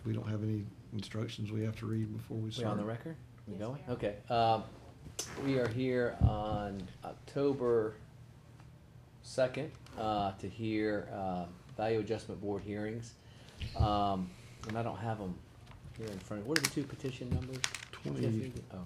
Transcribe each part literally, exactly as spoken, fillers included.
we don't have any instructions we have to read before we We start. on the record? We Yes, going? we are. Okay. Um, we are here on October second, uh, to hear, uh, Value Adjustment Board hearings. Um, and I don't have them here in front of, what are the two petition numbers? Twenty, Tiffany? Oh,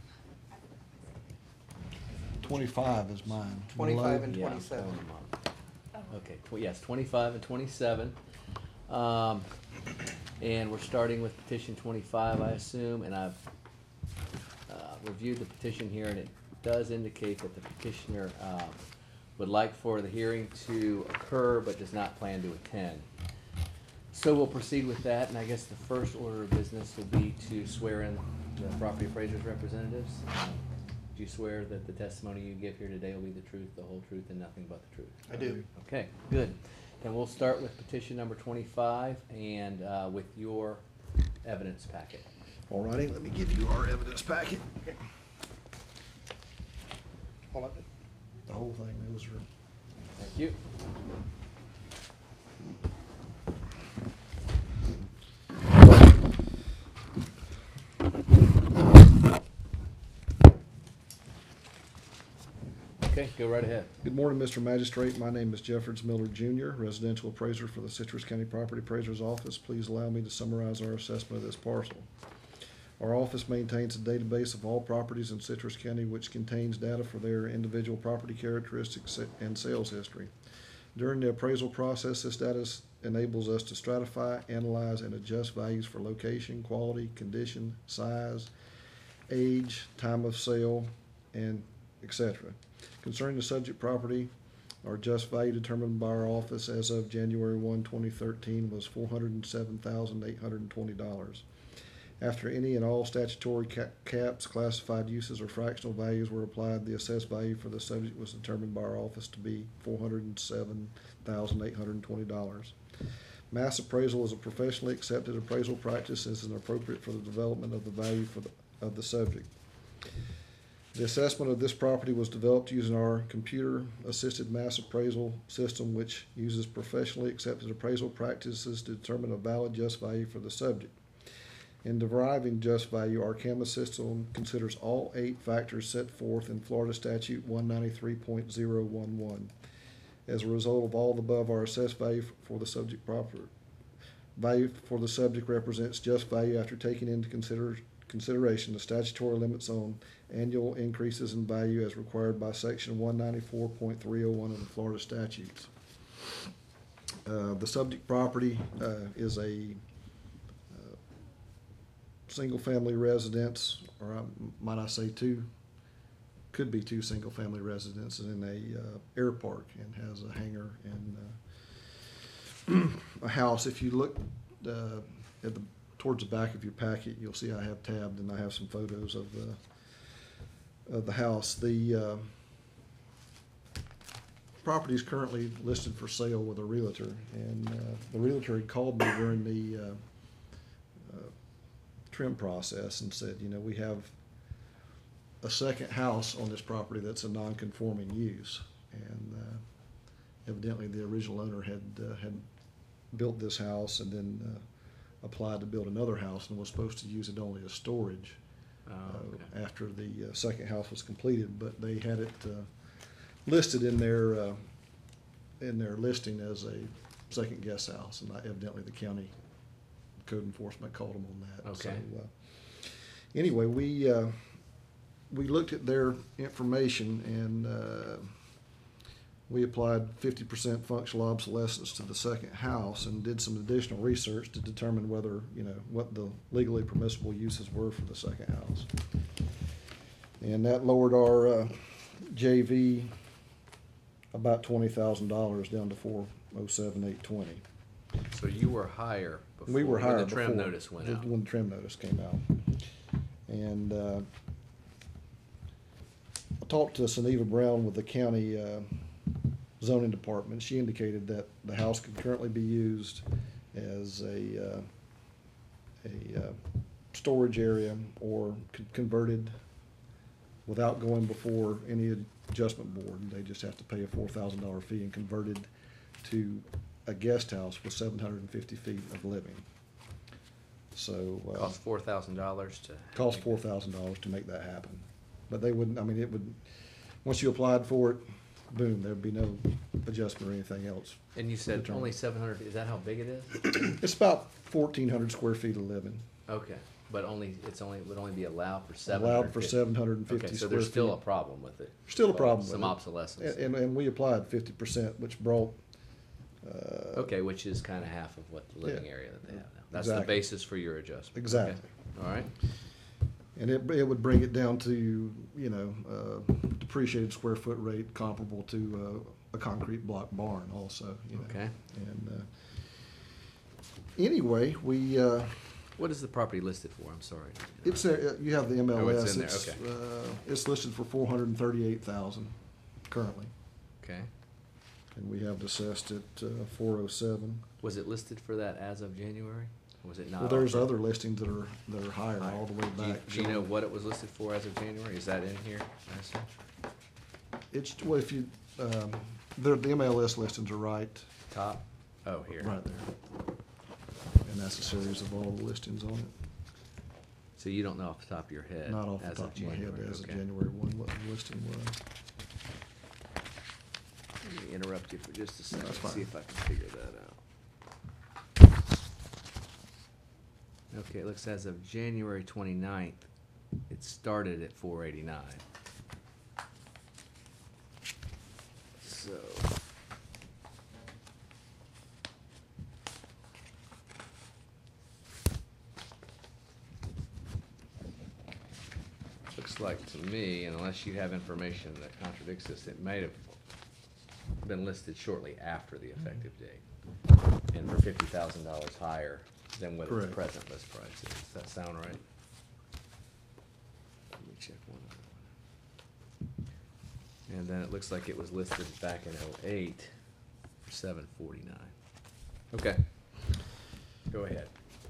twenty-five is mine. Twenty-five Below- and yeah, twenty-seven. hold them up. Oh. Okay, tw- yes, twenty-five and twenty-seven. Um, and we're starting with petition twenty-five, I assume, and I've, uh, reviewed the petition here, and it does indicate that the petitioner, um, would like for the hearing to occur, but does not plan to attend. So we'll proceed with that, and I guess the first order of business will be to swear in the property appraisers representatives. Um, Do you swear that the testimony you give here today will be the truth, the whole truth, and nothing but the truth? I do. Okay, good. And we'll start with petition number twenty-five and uh, with your evidence packet. All righty, let me give you our evidence packet. Hold up. The whole thing, those are, Thank you. Okay, go right ahead. good morning, Mister Magistrate. My name is Jeffords Miller Junior, residential appraiser for the Citrus County Property Appraiser's Office. Please allow me to summarize our assessment of this parcel. Our office maintains a database of all properties in Citrus County which contains data for their individual property characteristics and sales history. During the appraisal process, this data s- enables us to stratify, analyze, and adjust values for location, quality, condition, size, age, time of sale, and et cetera. Concerning the subject property, our just value determined by our office as of January first, twenty thirteen was four hundred and seven thousand eight hundred and twenty dollars. After any and all statutory ca- caps, classified uses, or fractional values were applied, the assessed value for the subject was determined by our office to be four hundred and seven thousand eight hundred and twenty dollars. Mass appraisal is a professionally accepted appraisal practice and is appropriate for the development of the value for the, of the subject. The assessment of this property was developed using our computer-assisted mass appraisal system, which uses professionally accepted appraisal practices to determine a valid just value for the subject. In deriving just value, our CAMA system considers all eight factors set forth in Florida Statute one ninety-three point zero one one. As a result of all the above, our assessed value for the subject property value for the subject represents just value after taking into consider, consideration the statutory limits on annual increases in value as required by Section one ninety-four point three oh one of the Florida statutes. Uh, the subject property uh, is a single-family residence, or um, might I say two, could be two single-family residences in a uh, air park, and has a hangar and uh, a house. If you look uh, at the towards the back of your packet, you'll see I have tabbed, and I have some photos of the of the house. The uh, property is currently listed for sale with a realtor, and uh, the realtor had called me during the uh, trim process and said, you know, we have a second house on this property that's a non-conforming use, and uh, evidently the original owner had uh, had built this house and then uh, applied to build another house and was supposed to use it only as storage Oh, uh, okay. after the uh, second house was completed, but they had it uh, listed in their uh, in their listing as a second guest house, and evidently the county code enforcement called them on that. Okay. So, uh, anyway, we uh, we looked at their information, and uh, we applied fifty percent functional obsolescence to the second house, and did some additional research to determine whether, you know, what the legally permissible uses were for the second house. And that lowered our uh, J V about twenty thousand dollars down to four oh seven eight twenty. So you were higher before, We were higher when the trim before, notice went the- out. When the trim notice came out. And uh, I talked to Suneva Brown with the county uh, zoning department. She indicated that the house could currently be used as a, uh, a uh, storage area, or con- converted without going before any adjustment board. They just have to pay a four thousand dollar fee and converted to a guest house with seven hundred fifty feet of living. So. uh, Cost four thousand dollars to. Cost four thousand dollars to make that happen. But they wouldn't, I mean, it would, once you applied for it, boom, there'd be no adjustment or anything else. And you said Determined. only seven hundred, is that how big it is? It's about fourteen hundred square feet of living. Okay, but only, it's only, would only be allowed for seven hundred. Allowed for seven hundred and fifty Okay, square so feet. there's still a problem with it. Still a Well, problem with Some it. obsolescence. And, and we applied fifty percent, which brought, uh. Okay, which is kind of half of what the living Yeah. area that they have now. That's the Exactly. basis for your adjustment. Exactly. Okay. All right, And it, it would bring it down to, you know, uh, depreciated square foot rate comparable to, uh, a concrete block barn also, you know. okay. And, uh, anyway, we, uh, What is the property listed for? I'm sorry. it's there, uh, you have the M L S. Oh, it's in there, okay. Uh, it's listed for four hundred and thirty-eight thousand currently, Okay. and we have it assessed at, uh, four oh seven. Was it listed for that as of January? Or was it not? Well, there's Okay. other listings that are, that are higher all the way Do you- back. Do you know what it was listed for as of January? Is that in here? I assume? It's, well, if you, um, the, the M L S listings are right, Top? Oh, here. right there. And that's a series of all the listings on it. So you don't know off the top of your head? Not off the as top of my head January, as of okay. January one, what the listing was. Let me interrupt you for just a second, That's see fine. if I can figure that out. Okay, it looks as of January twenty-ninth, it started at four eighty-nine. So. Looks like to me, unless you have information that contradicts this, it might have been listed shortly after the effective date, and for fifty thousand dollars higher than what its Correct. present list price is. Does that sound right? Let me check one other one. And then it looks like it was listed back in oh eight for seven forty-nine. Okay. Go ahead.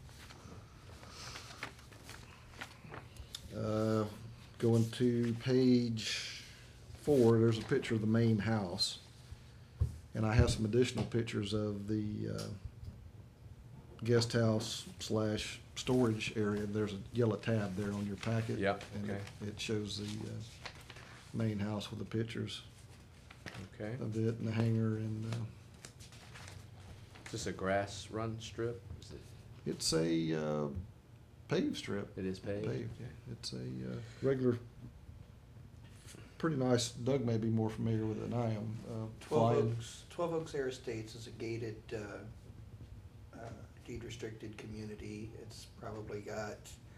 Uh, going to page four, there's a picture of the main house. And I have some additional pictures of the, uh, guest house slash storage area. There's a yellow tab there on your packet. Yep, And okay. it- it shows the, uh, main house with the pictures Okay. of it and the hangar and, uh, Is this a grass run strip? Is it, it's a, uh, paved strip. it is paved? Paved. Okay. It's a, uh, regular, pretty nice. Doug may be more familiar with it than I am. Uh, Twelve flying- Oaks, Twelve Oaks Air Estates is a gated, uh, uh, deed restricted community. It's probably got,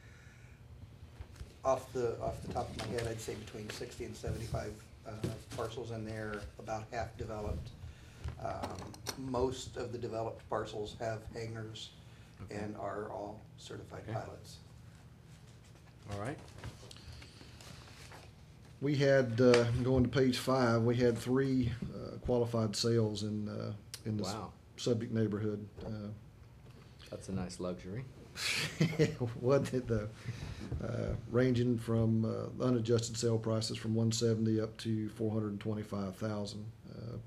off the, off the top of my head, I'd say between sixty and seventy-five, uh, parcels in there, about half developed. Um, most of the developed parcels have hangars Okay. and are all certified Okay. pilots. All right. We had, uh, going to page five, we had three, uh, qualified sales in, uh, in this Wow. subject neighborhood. Uh, That's a nice luxury. Wasn't it though? Uh, ranging from, uh, unadjusted sale prices from one seventy up to four hundred and twenty-five thousand. Uh,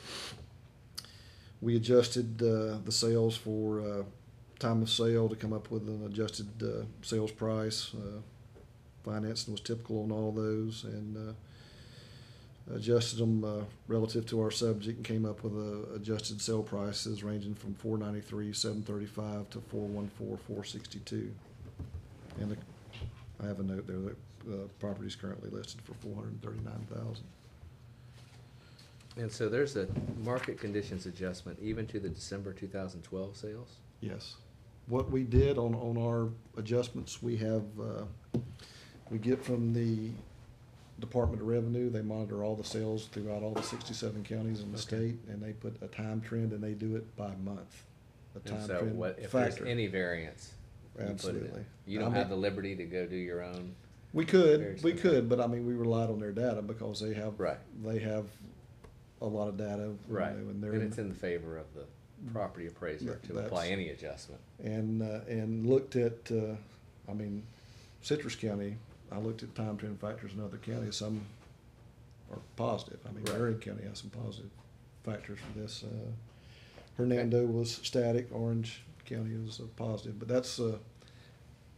We adjusted, uh, the sales for, uh, time of sale to come up with an adjusted, uh, sales price. Uh, Financing was typical on all those, and, uh, adjusted them, uh, relative to our subject and came up with a adjusted sale prices ranging from four ninety-three, seven thirty-five to four one four, four sixty-two. And the, I have a note there that, uh, property is currently listed for four hundred and thirty-nine thousand. And so there's a market conditions adjustment even to the December two thousand twelve sales? Yes. What we did on, on our adjustments, we have, uh, we get from the Department of Revenue, they monitor all the sales throughout all the sixty-seven counties in the Okay. state, and they put a time trend, and they do it by month. A And time so trend what, if factor. there's any variance, you put it in. Absolutely. You I don't mean- have the liberty to go do your own? We Very could, we simple. could, but I mean, we relied on their data because they have, Right. they have a lot of data. you Right, know, and they're it's in the favor of the property appraiser That- to apply that's- any adjustment. And, uh, and looked at, uh, I mean, Citrus County, I looked at time trend factors in other counties, some are positive. I mean, Right. Marion County has some positive factors for this. Uh, Hernando was static, Orange County was uh, positive, but that's, uh,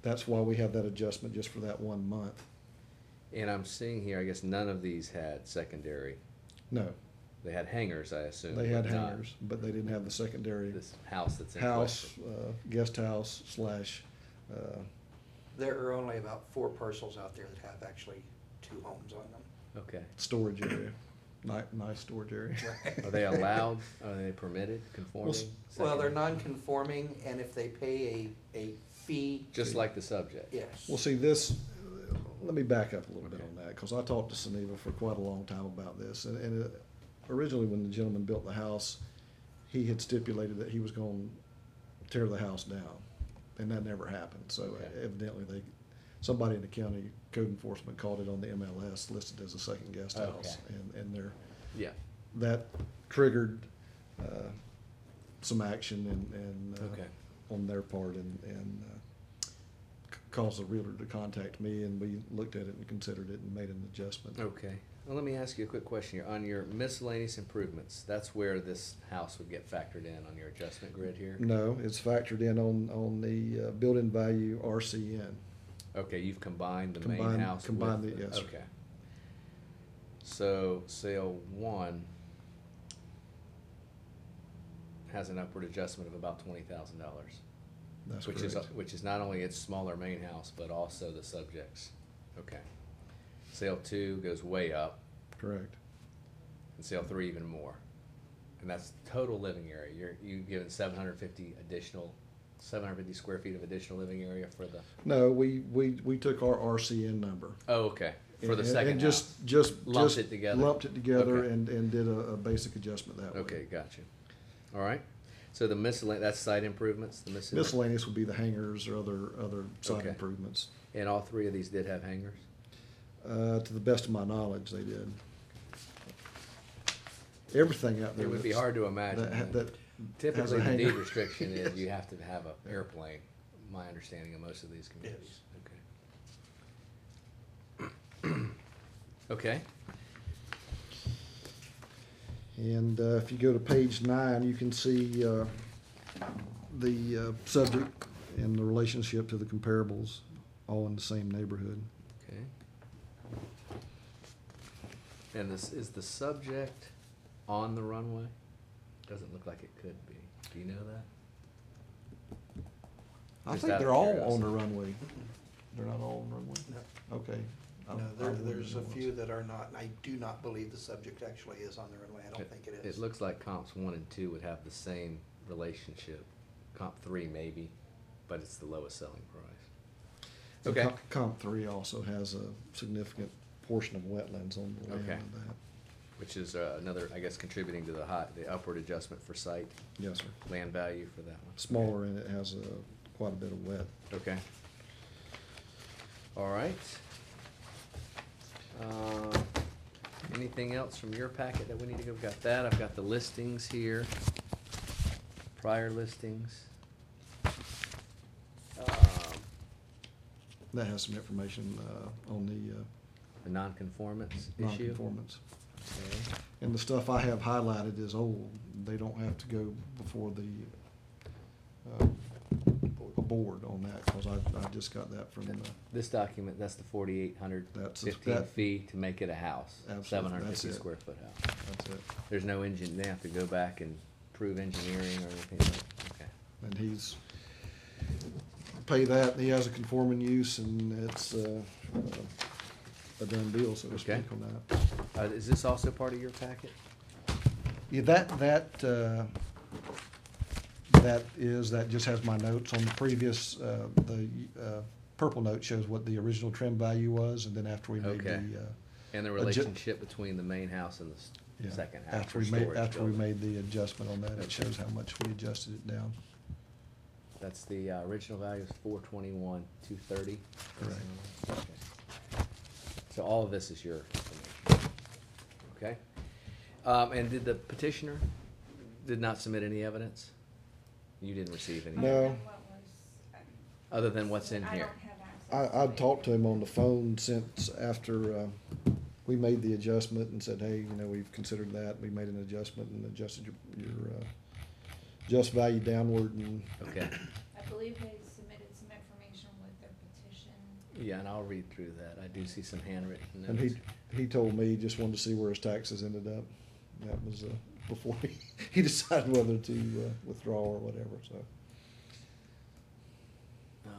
That's why we have that adjustment just for that one month. And I'm seeing here, I guess none of these had secondary. No, They had hangars, I assume. they had but not hangars, but they didn't have the secondary This house that's in house, question. uh, guest house slash, uh, There are only about four parcels out there that have actually two homes on them. Okay. storage area. Nice, nice storage area. Are they allowed, are they permitted, Well, conforming? s- Well, they're secondary? non-conforming, and if they pay a, a fee. Just like the subject? Yes. Well, see, this, let me back up a little bit Okay. on that, because I talked to Suneva for quite a long time about this. And, and it- originally, when the gentleman built the house, he had stipulated that he was going to tear the house down, and that never happened. So Okay. evidently, they, somebody in the county code enforcement called it on the M L S, listed as a second guest house. Okay. And, and there, Yeah, that triggered uh, some action and, and uh, Okay. on their part, and, and uh, c- caused the realtor to contact me, and we looked at it and considered it and made an adjustment. okay. Well, let me ask you a quick question here. On your miscellaneous improvements, that's where this house would get factored in on your adjustment grid here? No, it's factored in on, on the uh, building value R C N. Okay, you've combined the main Combined- house with combined the- the, yes, sir. okay. So, sale one has an upward adjustment of about twenty thousand dollars. That's Which is, correct. which is not only its smaller main house, but also the subjects. Okay. Sale two goes way up, Correct. and sale three even more. And that's total living area. You're, you given seven hundred fifty additional, seven hundred fifty square feet of additional living area for the, No, we, we, we took our R C N number. oh, okay, for the and- second And house. just, just. Lumped just it together. Lumped it together Okay. and, and did a, a basic adjustment that way. Okay, got you. All right. So the miscellaneous, that's site improvements, the miscellaneous. Miscellaneous would be the hangars or other, other site Okay. improvements. And all three of these did have hangars? Uh, to the best of my knowledge, they did. Everything out there. It would be that's- hard to imagine. That, ha- that. that has Typically, a the hangar. deed restriction is Yes. you have to have an airplane, my understanding of most of these communities. Okay. Okay, And uh, if you go to page nine, you can see uh, the uh, subject and the relationship to the comparables, all in the same neighborhood. okay. And this, is the subject on the runway? Doesn't look like it could be. Do you know that? I Just think out of they're all on curiosity. the runway. They're not all on the runway? No. Okay. I- No, I there, wouldn't there's a know. few that are not, and I do not believe the subject actually is on the runway. I don't think it is. It looks like comps one and two would have the same relationship. Comp three maybe, but it's the lowest selling price. And Okay. comp- Comp three also has a significant portion of wetlands on the land Okay. of that. Which is uh, another, I guess, contributing to the high, the upward adjustment for site, Yes, sir. land value for that one. Smaller and it has a, quite a bit of wet. Okay. All right. Uh, Anything else from your packet that we need to go? Got that, I've got the listings here, prior listings. Um, That has some information uh, on the uh, The non-conformance issue. non-conformance. Okay. And the stuff I have highlighted is old. They don't have to go before the, uh, a board on that, because I, I just got that from the, This document, that's the forty-eight hundred That's- fifteen that- fee to make it a house, Absolutely, seven hundred that's fifty it. square foot house. that's it. There's no engine, they have to go back and prove engineering or anything like, okay. And he's pay that, and he has a conforming use, and it's, uh, uh, a done deal, so to Okay. speak, on that. Uh, is this also part of your packet? Yeah, that, that, uh, that is, that just has my notes on the previous, uh, the, uh, purple note shows what the original trim value was, and then after we made the, Okay. uh, And the Adju- relationship between the main house and the s- yeah, second house after or we made, storage after we building? made the adjustment on that, Okay. it shows how much we adjusted it down. That's the, uh, original value is four twenty-one, two thirty? Correct. Okay. So all of this is your information, okay? Um, and did the petitioner, did not submit any evidence? You didn't receive any? No. What was- Other than what's in I here? don't have access I, to I'd it. talked to him on the phone since after, uh, we made the adjustment and said, hey, you know, we've considered that, we made an adjustment and adjusted your, your, uh, just value downward, and Okay, I believe they submitted some information with their Yeah, and I'll read through that. I do see some handwritten And notes. he, he told me he just wanted to see where his taxes ended up. That was, uh, before he, he decided whether to, uh, withdraw or whatever, so. Um,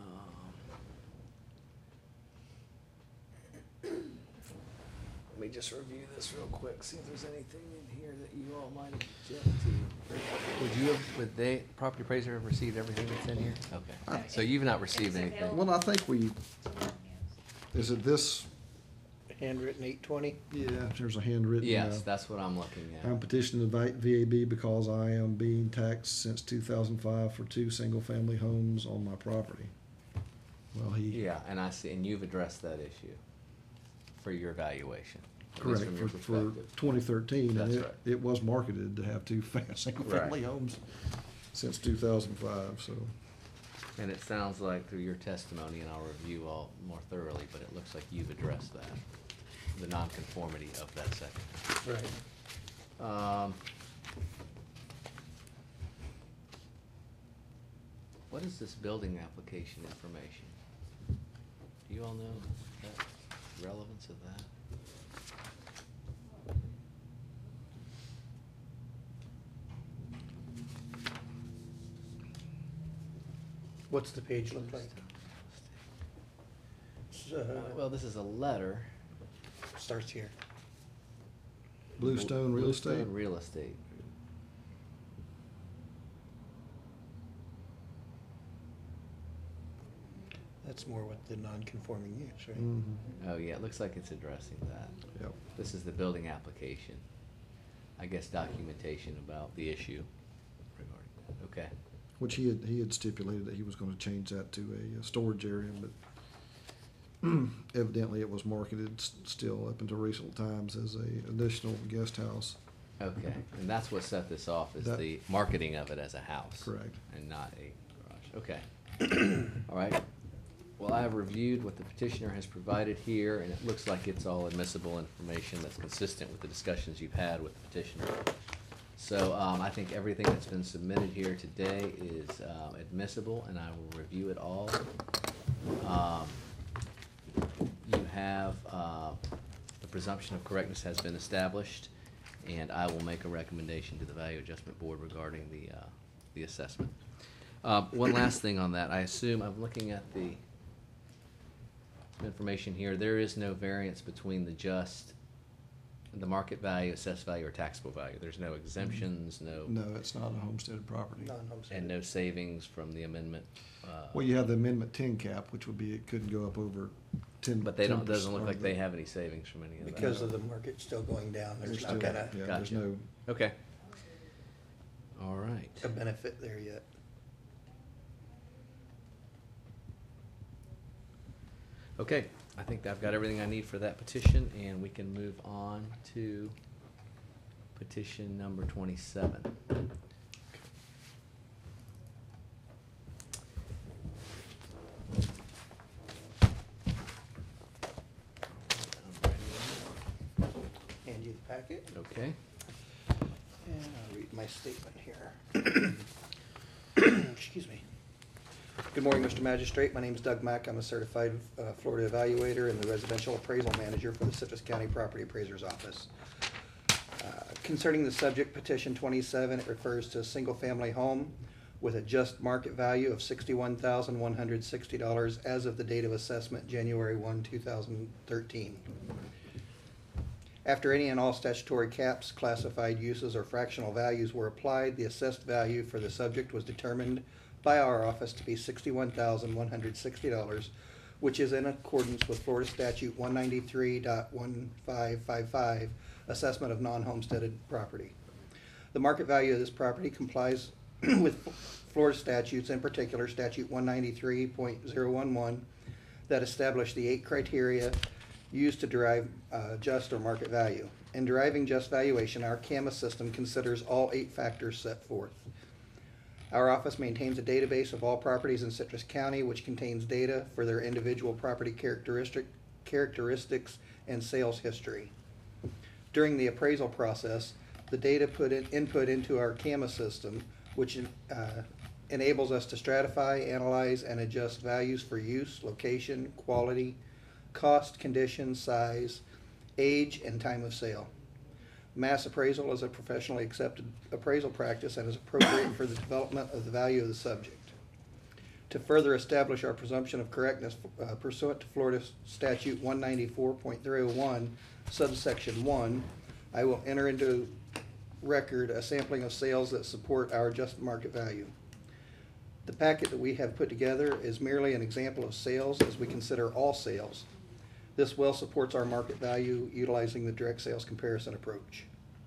Let me just review this real quick, see if there's anything in here that you all might object to. Would you have, would they, property appraiser have received everything that's in here? Okay, so you've not received anything? Well, I think we, is it this, Handwritten eight twenty? yeah, there's a handwritten. Yes, uh, that's what I'm looking I'm at. petitioning the V A B because I am being taxed since two thousand five for two single-family homes on my property. Well, he. Yeah, and I see, and you've addressed that issue for your evaluation. at least Correct, from your for, for perspective. twenty thirteen, and That's it, right. it was marketed to have two fa- single-family Right. homes since two thousand five, so. And it sounds like through your testimony, and I'll review all more thoroughly, but it looks like you've addressed that, the nonconformity of that second. Right. Um, What is this building application information? Do you all know the relevance of that? What's the page look like? It's, Uh, uh, Well, this is a letter. starts here. Bluestone Real Estate? Bluestone Real Estate. That's more what the non-conforming use, right? Mhm. Oh, yeah, it looks like it's addressing that. Yep. This is the building application. I guess documentation about the issue regarding that. Okay. Which he had, he had stipulated that he was gonna change that to a uh, storage area, but evidently it was marketed s- still up until recent times as a additional guest house. Okay, and that's what set this off, is That- the marketing of it as a house. Correct. And not a garage, okay. All right, well, I have reviewed what the petitioner has provided here, and it looks like it's all admissible information that's consistent with the discussions you've had with the petitioner. So, um, I think everything that's been submitted here today is, um, admissible, and I will review it all. Um, You have, uh, the presumption of correctness has been established, and I will make a recommendation to the Value Adjustment Board regarding the, uh, the assessment. Uh, one last thing on that, I assume, I'm looking at the information here, there is no variance between the just, the market value, assessed value, or taxable value. There's no exemptions, no, No, it's not a homesteaded property. Non-homestead. and no savings from the amendment. uh, Well, you have the amendment ten cap, which would be, it couldn't go up over ten. But they don't, ten doesn't look percent like of they the- have any savings from any of that. Because of the market still going down, There's there's still, not gonna, yeah, there's Gotcha. no, Okay. All right. a benefit there yet. Okay, I think I've got everything I need for that petition, and we can move on to petition number twenty-seven. Hand you the packet, Okay, and I'll read my statement here. Excuse me. Good morning, Mister Magistrate. My name is Doug Mack. I'm a certified uh, Florida evaluator and the residential appraisal manager for the Citrus County Property Appraiser's Office. Uh, Concerning the subject petition twenty-seven, it refers to a single-family home with a just market value of sixty-one thousand one hundred sixty dollars as of the date of assessment, January first, two thousand thirteen. After any and all statutory caps, classified uses, or fractional values were applied, the assessed value for the subject was determined by our office to be sixty-one thousand one hundred sixty dollars, which is in accordance with Florida Statute one ninety-three point one five five five, assessment of non-homesteaded property. The market value of this property complies with Florida statutes, in particular Statute one ninety-three point oh one one, that establish the eight criteria used to derive uh, just or market value. In deriving just valuation, our C A M A system considers all eight factors set forth. Our office maintains a database of all properties in Citrus County, which contains data for their individual property characteristic, characteristics and sales history. During the appraisal process, the data put in, input into our C A M A system, which uh, enables us to stratify, analyze, and adjust values for use, location, quality, cost, condition, size, age, and time of sale. Mass appraisal is a professionally accepted appraisal practice and is appropriate for the development of the value of the subject. To further establish our presumption of correctness uh, pursuant to Florida Statute one ninety-four point three oh one, subsection one, I will enter into record a sampling of sales that support our adjusted market value. The packet that we have put together is merely an example of sales as we consider all sales. This well supports our market value utilizing the direct sales comparison approach.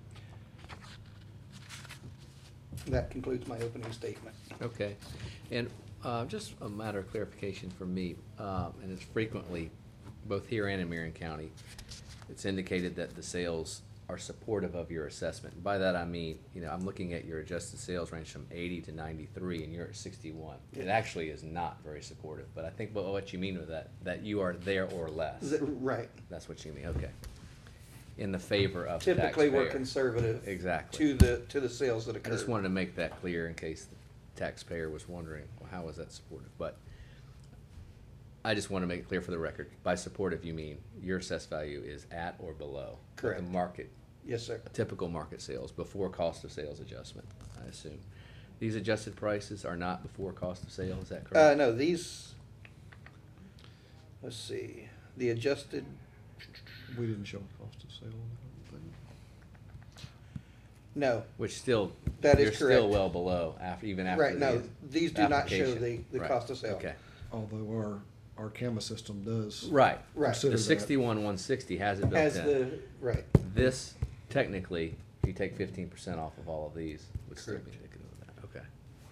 That concludes my opening statement. Okay, and uh, just a matter of clarification for me, um, and it's frequently, both here and in Marion County, it's indicated that the sales are supportive of your assessment. By that I mean, you know, I'm looking at your adjusted sales range from eighty to ninety-three, and you're at sixty-one. It actually is not very supportive, but I think what, what you mean with that, that you are there or less. Is it- Right. That's what you mean, okay. In the favor of the Typically, we're taxpayer. conservative. Exactly. To the, to the sales that I occur. just wanted to make that clear in case the taxpayer was wondering, well, how is that supportive? But I just want to make it clear for the record, by supportive you mean your assessed value is at or below what Correct. the market, Yes, sir. typical market sales, before cost of sales adjustment, I assume. These adjusted prices are not before cost of sale, is that Uh, correct? no, these, let's see, the adjusted, We didn't show a cost of sale. I don't think. no, Which still, That is you're still correct. well below, after, even after right, no, the these do not show the, application. the Right. cost of sale. Okay, Although our, our camera system does. right. Right. consider The that. sixty-one, one sixty has it built in. Has the, right, This, technically, if you take fifteen percent off of all of these, would still be Correct. indicative of that, okay.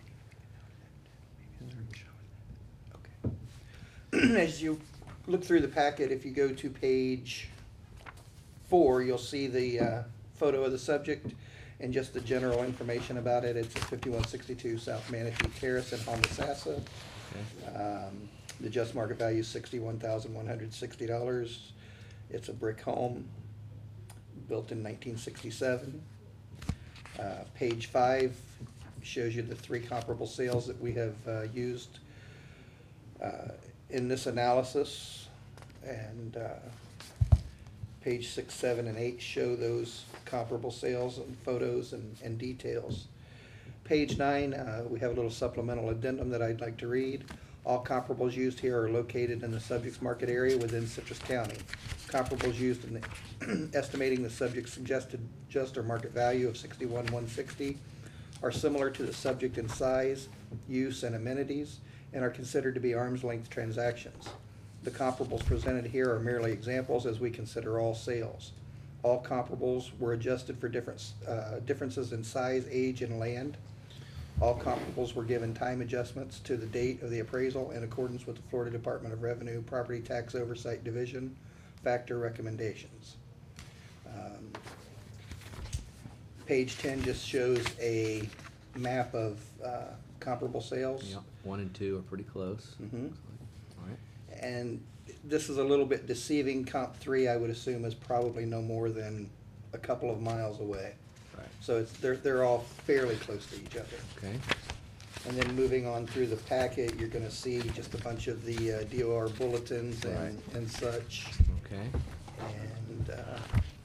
as you look through the packet, if you go to page four, you'll see the uh, photo of the subject and just the general information about it. It's at fifty-one sixty-two South Manatee Terrace in Homosassa. Okay. Um, The just market value is sixty-one thousand one hundred sixty dollars. It's a brick home, built in nineteen sixty-seven. Uh, Page five shows you the three comparable sales that we have uh, used uh, in this analysis. And uh, page six, seven, and eight show those comparable sales and photos and, and details. Page nine, uh, we have a little supplemental addendum that I'd like to read. All comparables used here are located in the subject's market area within Citrus County. Comparables used in the estimating the subject's suggested just or market value of sixty-one one sixty are similar to the subject in size, use, and amenities, and are considered to be arm's length transactions. The comparables presented here are merely examples as we consider all sales. All comparables were adjusted for different, uh, differences in size, age, and land. All comparables were given time adjustments to the date of the appraisal in accordance with the Florida Department of Revenue Property Tax Oversight Division factor recommendations. Um, Page ten just shows a map of uh, comparable sales. Yep, one and two are pretty close. Mhm. All right. And this is a little bit deceiving. Comp three, I would assume, is probably no more than a couple of miles away. Right. So it's, they're, they're all fairly close to each other. Okay. And then moving on through the packet, you're gonna see just a bunch of the uh, D O R bulletins and, Right. and such. Okay. And, uh,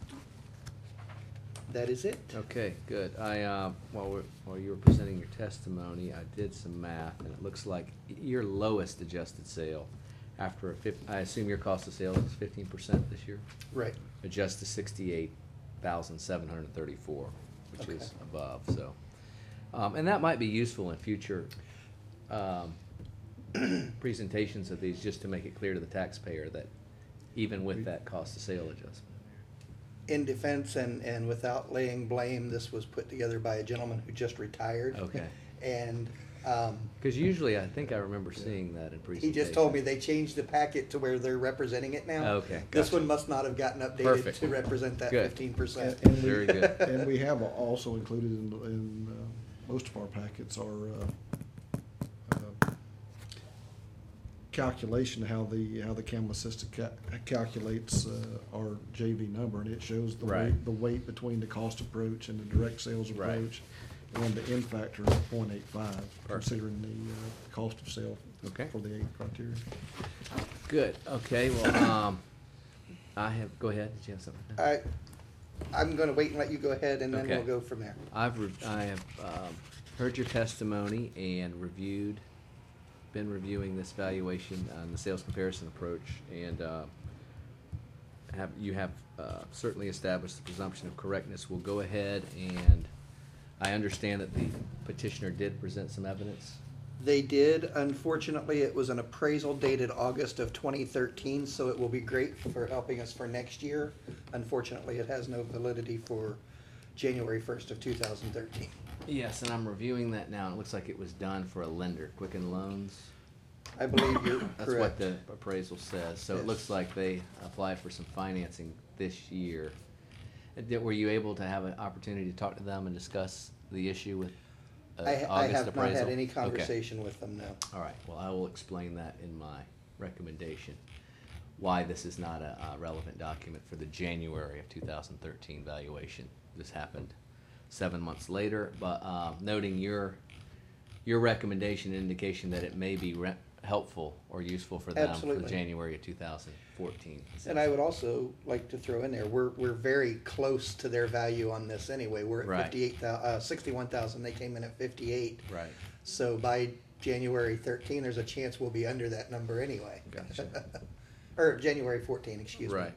that is it. Okay, good. I, uh, while we're, while you were presenting your testimony, I did some math, and it looks like your lowest adjusted sale after a fif, I assume your cost of sale is fifteen percent this year? Right. Adjust to sixty-eight thousand seven hundred thirty-four, which Okay. is above, so. Um, and that might be useful in future, um, presentations of these, just to make it clear to the taxpayer that even with that cost of sale adjustment. In defense and, and without laying blame, this was put together by a gentleman who just retired. Okay. And, um, Because usually, I think I remember seeing that in he presentations. just told me they changed the packet to where they're representing it now. Okay, This gotcha. one must not have gotten updated Perfect. to represent that Good. fifteen percent. And we- Very good. And we have also included in, in uh, most of our packets our uh, uh, calculation, how the, how the CAM assistant ca- calculates uh, our J V number, and it shows the Right. weight, the weight between the cost approach and the direct sales Right. approach. and the N factor is point eight five, Perfect. considering the, uh, cost of sale Okay. for the eight criteria. Good, okay, well, um, I have, go ahead, did you have something? I, I'm gonna wait and let you go ahead, and then Okay. we'll go from there. I've, re- I have, um, heard your testimony and reviewed, been reviewing this valuation on the sales comparison approach, and, uh, have, you have, uh, certainly established the presumption of correctness. We'll go ahead, and I understand that the petitioner did present some evidence. They did. Unfortunately, it was an appraisal dated August of twenty thirteen, so it will be great for helping us for next year. Unfortunately, it has no validity for January first of two thousand thirteen. Yes, and I'm reviewing that now, and it looks like it was done for a lender, Quicken Loans. I believe you're That's what correct. the appraisal says, so it Yes. looks like they applied for some financing this year. Uh, did- Were you able to have an opportunity to talk to them and discuss the issue with uh, I, I August have not had appraisal? any Okay. conversation with them, no. All right, well, I will explain that in my recommendation, why this is not a uh, relevant document for the January of two thousand thirteen valuation. This happened seven months later, but uh, noting your, your recommendation indication that it may be re- helpful or useful for them for Absolutely. January of two thousand fourteen. And I would also like to throw in there, we're, we're very close to their value on this anyway. We're Right. at fifty-eight thou, uh, sixty-one thousand, they came in at fifty-eight. Right, So by January thirteen, there's a chance we'll be under that number anyway. Gotcha. Or January fourteen, excuse me. right.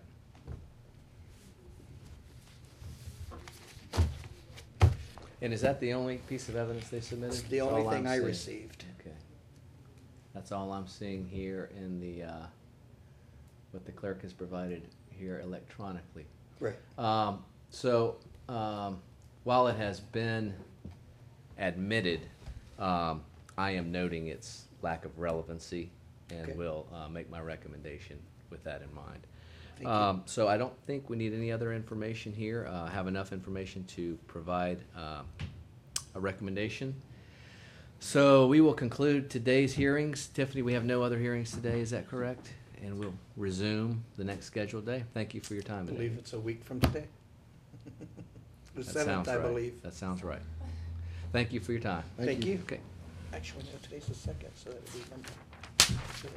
And is that the only piece of evidence they submitted? It's the That's only all thing I'm I seeing. received. Okay. That's all I'm seeing here in the, uh, what the clerk has provided here electronically. Right. Um, so, um, while it has been admitted, um, I am noting its lack of relevancy and Okay. will, uh, make my recommendation with that in mind. Thank you. Um, so I don't think we need any other information here. Uh, I have enough information to provide, uh, a recommendation. So we will conclude today's hearings. Tiffany, we have no other hearings today, is that correct? And we'll resume the next scheduled day. Thank you for your time I today. believe it's a week from today. The That seventh, sounds I right. believe. That sounds right. Thank you for your time. Thank Thank you. you. Okay. Actually, no, today's the second, so that would be Monday. So